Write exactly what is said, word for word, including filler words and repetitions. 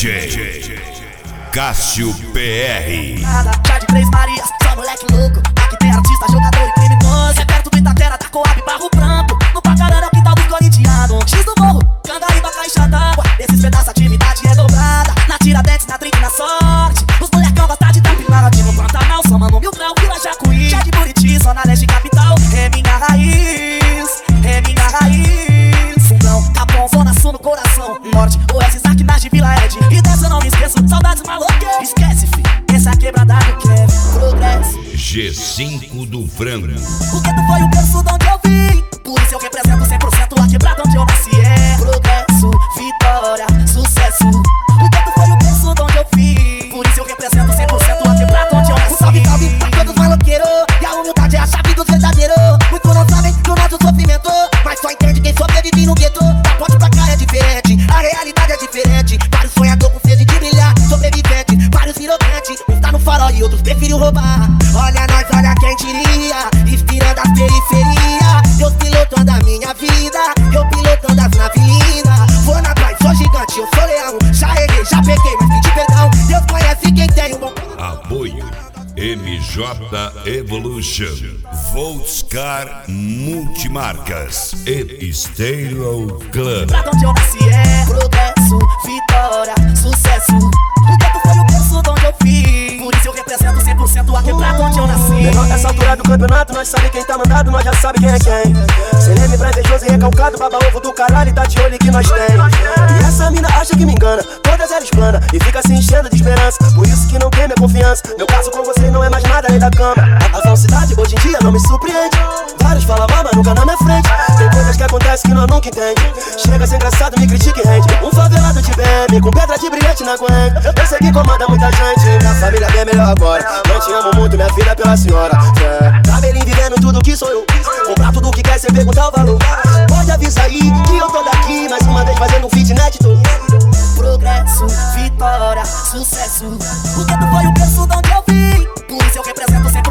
J Cássio P R. Já de Três Marias, só moleque louco. Aqui tem artista, jogador e criminoso. É perto do Itaquera, da Coab, Barro Branco. No Pacarana, quintal do corintiano. X do morro, Cangaíba, caixa d'água. Desses pedaços, atividade é dobrada. Na Tiradentes, na Trinca e na Sorte. Os molecão gostam de tapinade. No Pantanal, só mano mil grau, Vila Jacuí. Já de Buriti, Zona Leste Capital. É minha raiz, é minha raiz. Fundão, Capão, Zona Sul no coração. Norte, Oeste, Isaac, Nas de Vila Ed. E dessa eu não me esqueço, saudades malucas. Esquece, fi, essa quebrada do que progresso. G cinco do Frango. O gueto foi o berço de onde eu vim. Por isso eu represento cem por cento a quebrada onde eu nasci. É progresso, vitória, sucesso. O gueto foi o berço de onde eu vim. Por isso eu represento cem por cento a quebrada onde eu nasci. Salve, salve pra todos maloqueiros. E a humildade é a chave dos verdadeiros. Muitos não sabem do nosso sofrimento, mas só entende quem sobrevive no gueto. Da ponte pra cá é diferente, a realidade é diferente. Vários sonhadores com sede de brilhar, sobrevivente, vários viroquentes. Uns tá no farol e outros preferiram roubar. Olha nós, olha quem diria, inspirando as periferias. Deus pilotando a minha vida, eu pilotando as naves lindas. Vou na paz, sou gigante, eu sou leão. Já errei, já peguei, mas pedi perdão. Deus conhece quem tem um bom. Apoio M J Evolution, Volkscar Multimarcas e Stereo Club. Pra onde eu nasci é progresso, vitória, sucesso. O gueto foi o berço de onde eu vim. Por isso eu represento cem por cento a quebrada onde eu nasci. Menor nessa altura do campeonato, nós sabe quem tá mandado, nós já sabe quem é quem. Cê lembra pra invejoso e recalcado, baba ovo do caralho e tá de olho que nós tem. E essa mina acha que me engana, todas ela explana e fica se enchendo de esperança. Por isso que não tem minha confiança, meu caso com você não é mais nada além da cama. A falsidade hoje em dia não me surpreende. Vários falam mal, mas nunca na minha frente. Tem coisas que acontecem que nós nunca entende. Chega a ser engraçado, me critica e rende. Um favelado de B M, com pedra de brilhante na guenga. Eu sei que comanda muita gente, minha família bem melhor agora. Eu te amo muito, minha filha pela senhora. É. Cabelinho vivendo tudo que sou eu. Comprar tudo que quer sem perguntar o valor. Pode avisar aí que eu tô daqui, mais uma vez fazendo um feat inédito. Progresso, vitória, sucesso. O gueto foi o berço de onde eu vim. Por isso eu represento cem por cento